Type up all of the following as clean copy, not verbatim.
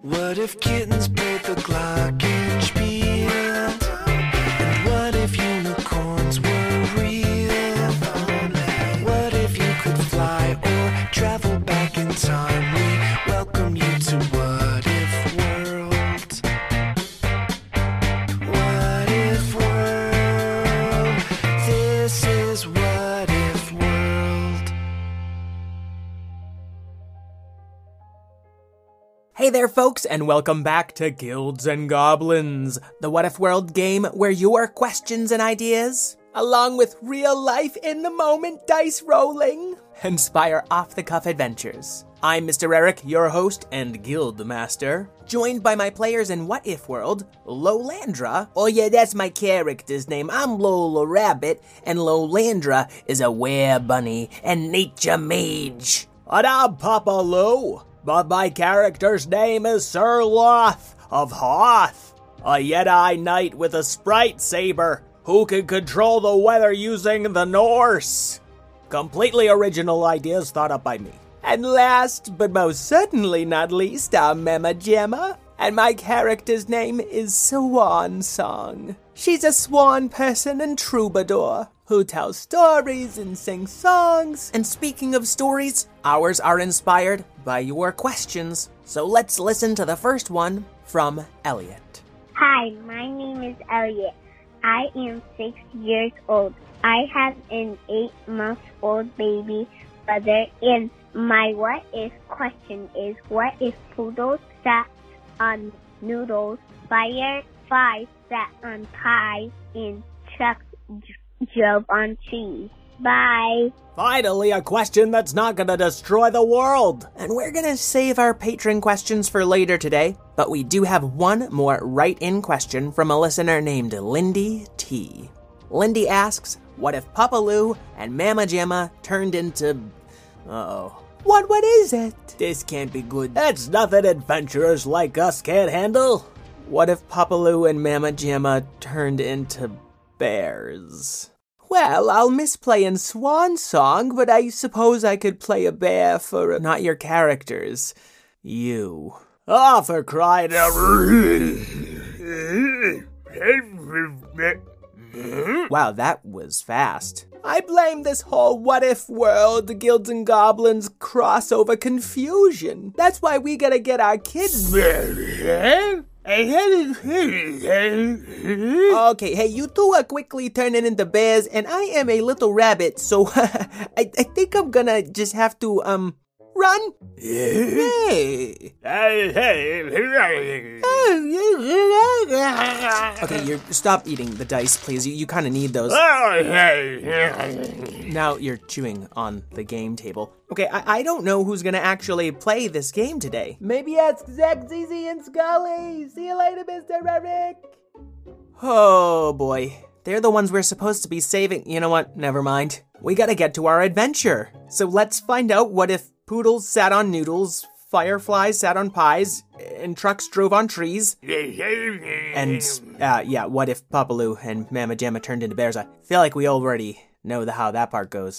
What if kittens played the glockenspiel? And what if unicorns were real? What if you could fly or travel back in time? We welcome you to What If World. What If World. This is What If World. Hey there, folks, and welcome back to Guilds and Goblins, the What If World game where your questions and ideas, along with real-life, in-the-moment dice rolling, inspire off-the-cuff adventures. I'm Mr. Eric, your host and guild master, joined by my players in What If World, Lolandra. Oh yeah, that's my character's name. I'm Lola Rabbit, and Lolandra is a were-bunny and nature mage. And I'm Papa Lou. But my character's name is Sir Loth of Hoth, a Jedi Knight with a sprite saber who can control the weather using the Norse. Completely original ideas thought up by me. And last, but most certainly not least, I'm Mama Gemma, and my character's name is Swan Song. She's a swan person and troubadour who tells stories and sings songs. And speaking of stories, ours are inspired by your questions. So let's listen to the first one from Elliot. Hi, my name is Elliot. I am 6 years old. I have an 8-month-old baby brother, and my what if question is, what if poodles sat on noodles, fireflies sat on pies, and trucks drove on trees? Bye. Finally, a question that's not gonna destroy the world. And we're gonna save our patron questions for later today, but we do have one more write-in question from a listener named Lindy T. Lindy asks, what if Papa Lou and Mama Gemma turned into... What is it? This can't be good. It's nothing adventurers like us can't handle. What if Papa Lou and Mama Gemma turned into bears? Well, I'll miss playing Swan Song, but I suppose I could play a bear for not your characters. You. Oh, for crying out. Wow, that was fast. I blame this whole What If World, Guilds and Goblins crossover confusion. That's why we gotta get our kids... Okay, hey, you two are quickly turning into bears, and I am a little rabbit, so I think I'm gonna just have to, run. Hey. Okay, stop eating the dice, please. You kind of need those. Now you're chewing on the game table. Okay, I don't know who's gonna actually play this game today. Maybe ask Zach, Zizi, and Scully. See you later, Mr. Eric. Oh boy, they're the ones we're supposed to be saving. You know what? Never mind. We gotta get to our adventure. So let's find out what if poodles sat on noodles, fireflies sat on pies, and trucks drove on trees. And, what if Papa Lou and Mama Gemma turned into bears? I feel like we already know how that part goes.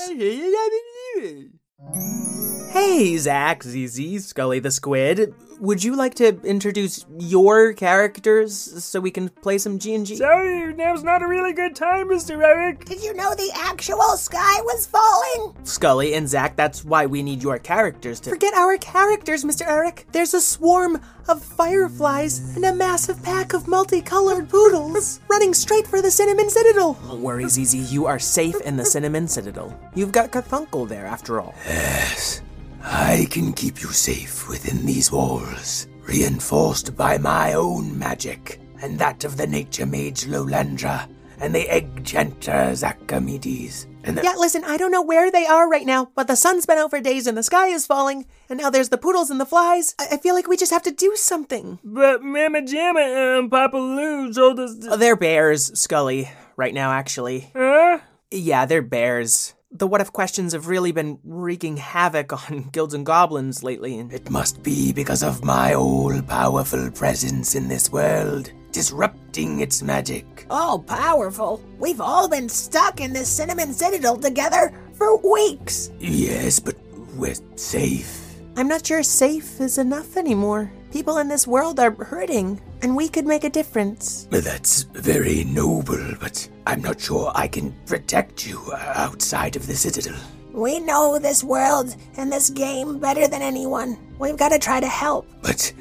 Hey, Zach, Zizi, Scully the Squid. Would you like to introduce your characters so we can play some G&G? Sorry, now's not a really good time, Mr. Eric. Did you know the actual sky was falling? Scully and Zach, that's why we need your characters to... Forget our characters, Mr. Eric. There's a swarm of fireflies and a massive pack of multicolored poodles running straight for the Cinnamon Citadel. Don't worry, Zizi, you are safe in the Cinnamon Citadel. You've got Carfunkel there, after all. Yes, I can keep you safe within these walls, reinforced by my own magic, and that of the nature mage Lolandra, and the egg chanter Zachamedes, and the... Yeah, listen, I don't know where they are right now, but the sun's been out for days and the sky is falling, and now there's the poodles and the flies. I feel like we just have to do something. But Mama Gemma and Papa Lou told us to... They're bears, Scully, right now, actually. Huh? Yeah, they're bears. The what if questions have really been wreaking havoc on Guilds and Goblins lately. And it must be because of my all-powerful presence in this world, disrupting its magic. All-powerful? We've all been stuck in this Cinnamon Citadel together for weeks. Yes, but we're safe. I'm not sure safe is enough anymore. People in this world are hurting, and we could make a difference. That's very noble, but I'm not sure I can protect you outside of the Citadel. We know this world and this game better than anyone. We've got to try to help. But...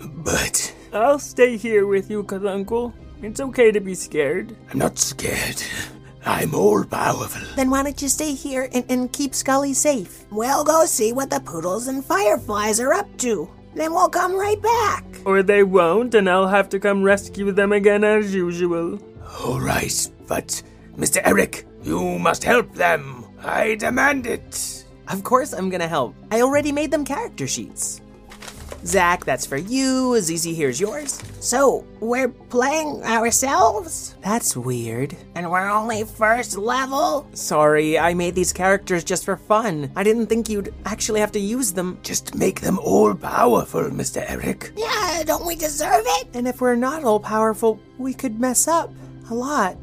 I'll stay here with you, Uncle. It's okay to be scared. I'm not scared. I'm all powerful. Then why don't you stay here and keep Scully safe? We'll go see what the poodles and fireflies are up to. Then we'll come right back. Or they won't, and I'll have to come rescue them again as usual. All right, but Mr. Eric, you must help them. I demand it. Of course I'm gonna help. I already made them character sheets. Zach, that's for you. Zizi, here's yours. So, we're playing ourselves? That's weird. And we're only first level? Sorry, I made these characters just for fun. I didn't think you'd actually have to use them. Just make them all powerful, Mr. Eric. Yeah, don't we deserve it? And if we're not all powerful, we could mess up a lot.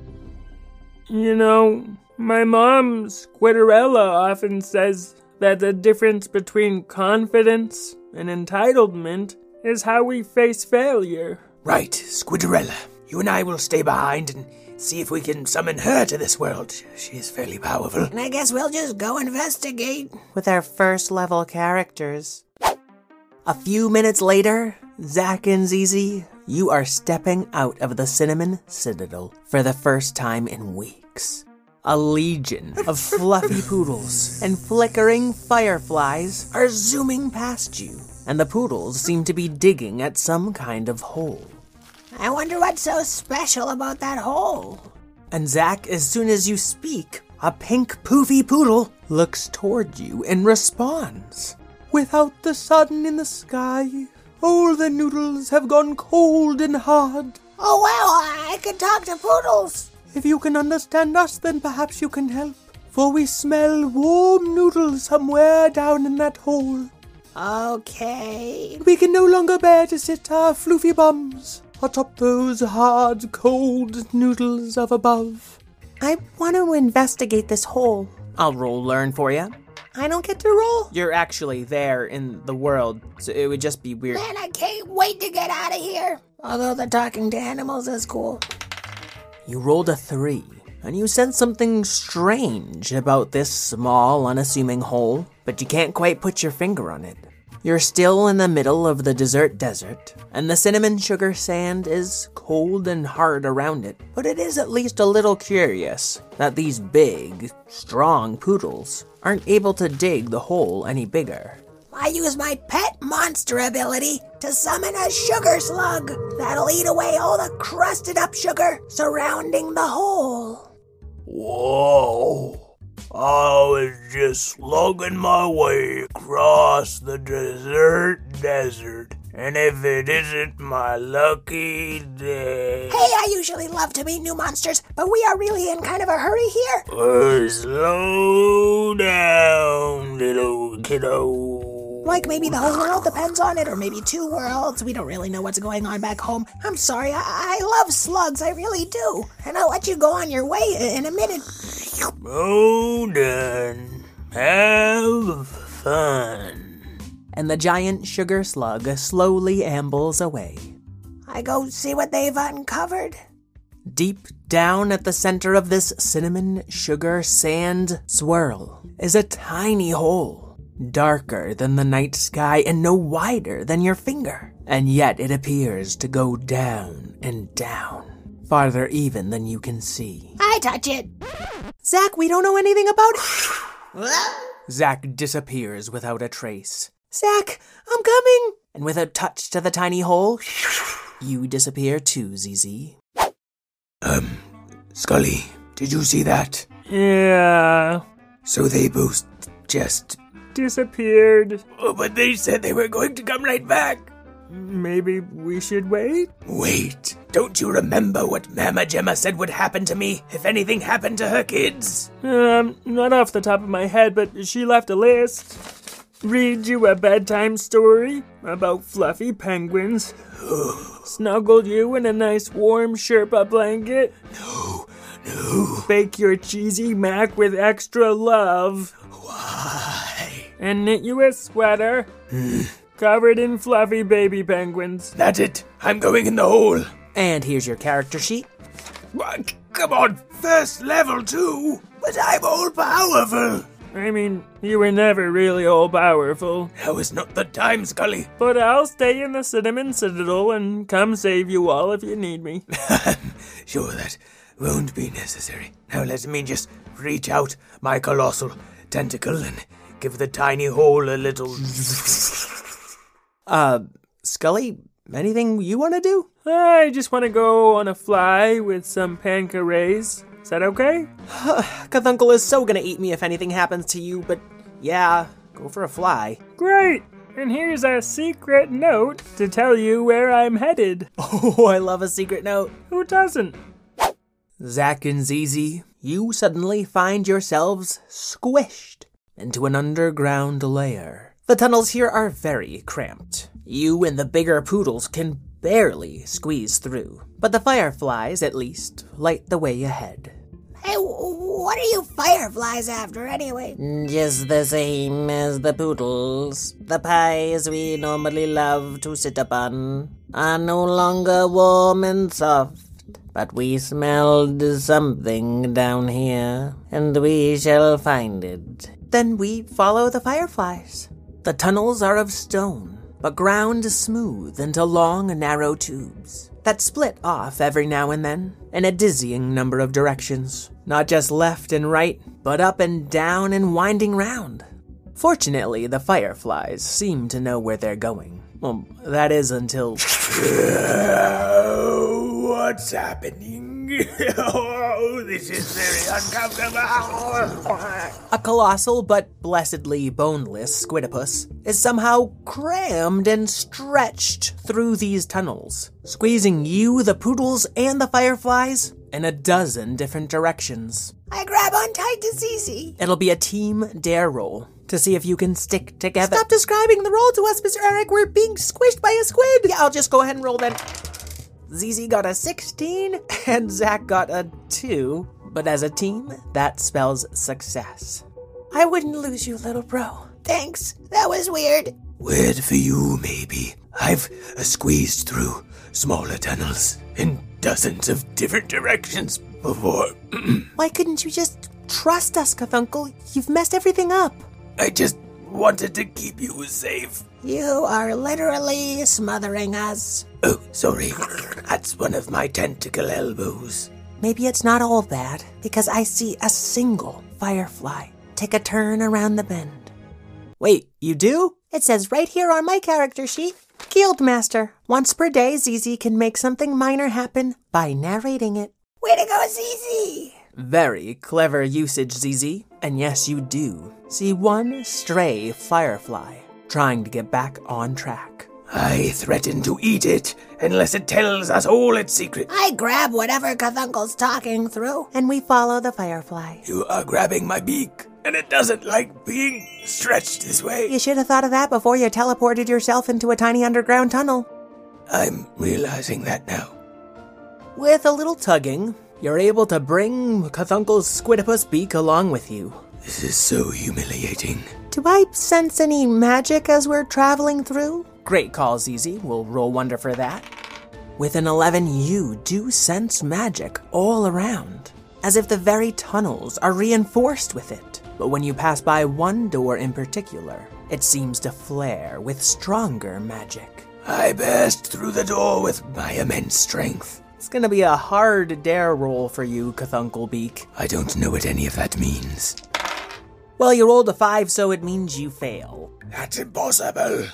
You know, my mom, Squidderella, often says that the difference between confidence and entitlement is how we face failure. Right, Squidderella. You and I will stay behind and see if we can summon her to this world. She is fairly powerful. And I guess we'll just go investigate. With our first level characters. A few minutes later, Zach and Zizi, you are stepping out of the Cinnamon Citadel for the first time in weeks. A legion of fluffy poodles and flickering fireflies are zooming past you, and the poodles seem to be digging at some kind of hole. I wonder what's so special about that hole. And Zach, as soon as you speak, a pink poofy poodle looks toward you and responds. Without the sun in the sky, all the noodles have gone cold and hard. Oh wow, I can talk to poodles. If you can understand us, then perhaps you can help. For we smell warm noodles somewhere down in that hole. Okay. We can no longer bear to sit our floofy bums atop those hard, cold noodles of above. I want to investigate this hole. I'll roll learn for you. I don't get to roll? You're actually there in the world, so it would just be weird. Man, I can't wait to get out of here. Although the talking to animals is cool. You rolled a 3, and you sense something strange about this small, unassuming hole, but you can't quite put your finger on it. You're still in the middle of the desert, and the cinnamon sugar sand is cold and hard around it, but it is at least a little curious that these big, strong poodles aren't able to dig the hole any bigger. I use my pet monster ability to summon a sugar slug that'll eat away all the crusted up sugar surrounding the hole. Whoa. I was just slugging my way across the desert, and if it isn't my lucky day... Hey, I usually love to meet new monsters, but we are really in kind of a hurry here. Slow down, little kiddo. Like maybe the whole world depends on it, or maybe 2 worlds. We don't really know what's going on back home. I'm sorry, I love slugs, I really do. And I'll let you go on your way in a minute. Hold on. Have fun. And the giant sugar slug slowly ambles away. I go see what they've uncovered. Deep down at the center of this cinnamon sugar sand swirl is a tiny hole, darker than the night sky and no wider than your finger. And yet it appears to go down and down, farther even than you can see. I touch it. Zach, we don't know anything about it. Zach disappears without a trace. Zach, I'm coming! And with a touch to the tiny hole, you disappear too, ZZ. Scully, did you see that? Yeah. So they both just... disappeared. Oh, but they said they were going to come right back. Maybe we should wait? Wait, don't you remember what Mama Gemma said would happen to me if anything happened to her kids? Not off the top of my head, but she left a list. Read you a bedtime story about fluffy penguins. Snuggle you in a nice warm Sherpa blanket. No. Bake your cheesy mac with extra love. Why? And knit you a sweater. covered in fluffy baby penguins. That's it. I'm going in the hole. And here's your character sheet. What? Come on, first level too. But I'm all powerful. I mean, you were never really all powerful. Now is not the time, Scully. But I'll stay in the Cinnamon Citadel and come save you all if you need me. Sure, that won't be necessary. Now let me just reach out my colossal tentacle and give the tiny hole a little... Scully, anything you want to do? I just want to go on a fly with some panca rays. Is that okay? Cthulhu is so gonna eat me if anything happens to you, but yeah, go for a fly. Great! And here's a secret note to tell you where I'm headed. Oh, I love a secret note. Who doesn't? Zack and Zizi, you suddenly find yourselves squished into an underground lair. The tunnels here are very cramped. You and the bigger poodles can barely squeeze through, but the fireflies, at least, light the way ahead. Hey, what are you fireflies after anyway? Just the same as the poodles. The pies we normally love to sit upon are no longer warm and soft, but we smelled something down here, and we shall find it. Then we follow the fireflies. The tunnels are of stone, but ground smooth into long, narrow tubes that split off every now and then in a dizzying number of directions. Not just left and right, but up and down and winding round. Fortunately, the fireflies seem to know where they're going. Well, that is until... What's happening? Oh, this is very uncomfortable. A colossal but blessedly boneless squidopus is somehow crammed and stretched through these tunnels, squeezing you, the poodles, and the fireflies in a dozen different directions. I grab on tight to Zizi. It'll be a team dare roll to see if you can stick together. Stop describing the roll to us, Mr. Eric. We're being squished by a squid. Yeah, I'll just go ahead and roll then. Zizi got a 16 and Zack got a 2, but as a team, that spells success. I wouldn't lose you, little bro. Thanks. That was weird. Weird for you, maybe. I've squeezed through smaller tunnels in dozens of different directions before. Why couldn't you just trust us, Cthulhu? You've messed everything up. I just wanted to keep you safe. You are literally smothering us. Oh, sorry. That's one of my tentacle elbows. Maybe it's not all bad, because I see a single firefly take a turn around the bend. Wait, you do? It says right here on my character sheet, Guildmaster. Once per day, Zizi can make something minor happen by narrating it. Way to go, Zizi! Very clever usage, Zizi. And yes, you do see one stray firefly trying to get back on track. I threaten to eat it unless it tells us all its secret. I grab whatever Cthulhu's talking through, and we follow the firefly. You are grabbing my beak, and it doesn't like being stretched this way. You should have thought of that before you teleported yourself into a tiny underground tunnel. I'm realizing that now. With a little tugging, you're able to bring Cthulhu's squidopus beak along with you. This is so humiliating. Do I sense any magic as we're traveling through? Great call, Zizi. We'll roll wonder for that. With an 11, you do sense magic all around, as if the very tunnels are reinforced with it. But when you pass by one door in particular, it seems to flare with stronger magic. I burst through the door with my immense strength. It's gonna be a hard dare roll for you, Cthulhu Beak. I don't know what any of that means. Well, you rolled a 5, so it means you fail. That's impossible.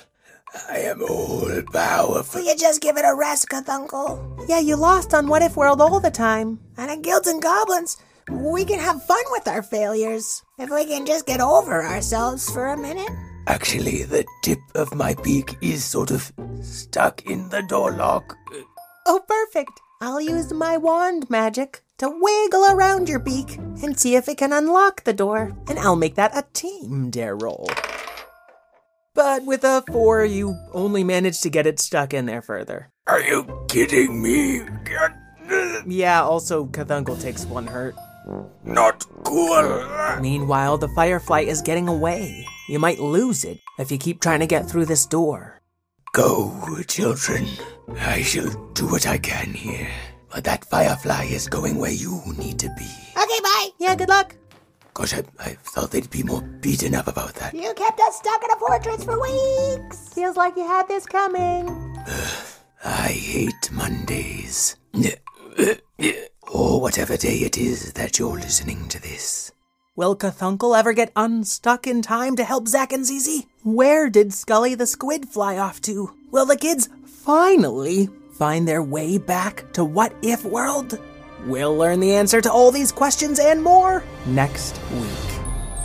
I am all powerful. Will you just give it a rest, Cthulhu? Yeah, you lost on What If World all the time. And in Guilds and Goblins, we can have fun with our failures. If we can just get over ourselves for a minute. Actually, the tip of my beak is sort of stuck in the door lock. Oh, perfect. I'll use my wand magic to wiggle around your beak and see if it can unlock the door. And I'll make that a team dare roll. But with a 4, you only managed to get it stuck in there further. Are you kidding me? Yeah, also Cthulhu takes 1 hurt. Not cool. Meanwhile, the firefly is getting away. You might lose it if you keep trying to get through this door. Go, children. I shall do what I can here. But that firefly is going where you need to be. Okay, bye. Yeah, good luck. Gosh, I thought they'd be more beaten up about that. You kept us stuck in a fortress for weeks. Feels like you had this coming. I hate Mondays. Or whatever day it is that you're listening to this. Will Cthulhu ever get unstuck in time to help Zack and Zizi? Where did Scully the squid fly off to? Will the kids finally find their way back to What If World? We'll learn the answer to all these questions and more next week.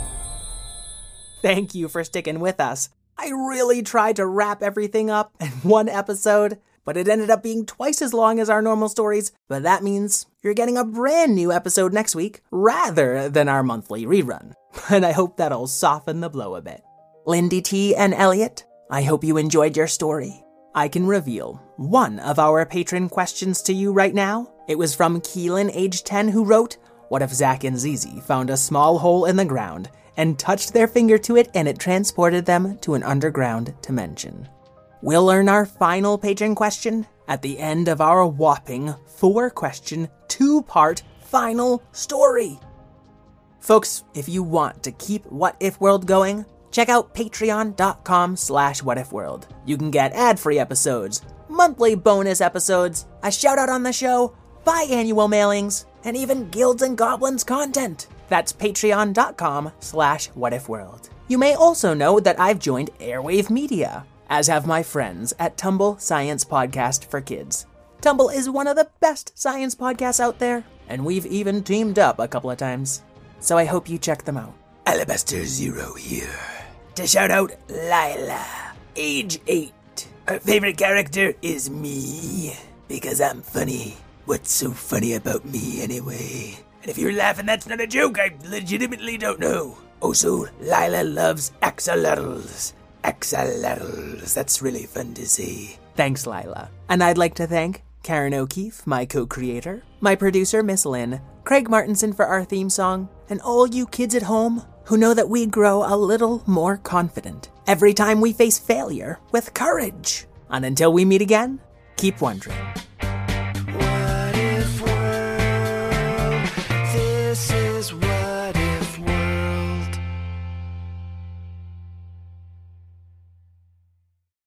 Thank you for sticking with us. I really tried to wrap everything up in one episode, but it ended up being twice as long as our normal stories. But that means you're getting a brand new episode next week rather than our monthly rerun. And I hope that'll soften the blow a bit. Lindy T and Elliot, I hope you enjoyed your story. I can reveal one of our patron questions to you right now. It was from Keelan, age 10, who wrote, "What if Zack and Zizi found a small hole in the ground and touched their finger to it and it transported them to an underground dimension?" We'll learn our final patron question at the end of our whopping 4-question, 2-part final story. Folks, if you want to keep What If World going, check out patreon.com/whatifworld. You can get ad-free episodes, monthly bonus episodes, a shout-out on the show, biannual mailings, and even Guilds and Goblins content. That's patreon.com/whatifworld. You may also know that I've joined Airwave Media, as have my friends at Tumble Science Podcast for Kids. Tumble is one of the best science podcasts out there, and we've even teamed up a couple of times. So I hope you check them out. Alabaster Zero here. To shout out Lila, age 8. Her favorite character is me, because I'm funny. What's so funny about me anyway? And if you're laughing, that's not a joke. I legitimately don't know. Also, Lila loves axolotls. Axolotls. That's really fun to say. Thanks, Lila. And I'd like to thank Karen O'Keefe, my co-creator, my producer, Miss Lynn, Craig Martinson for our theme song, and all you kids at home who know that we grow a little more confident every time we face failure with courage. And until we meet again, keep wondering.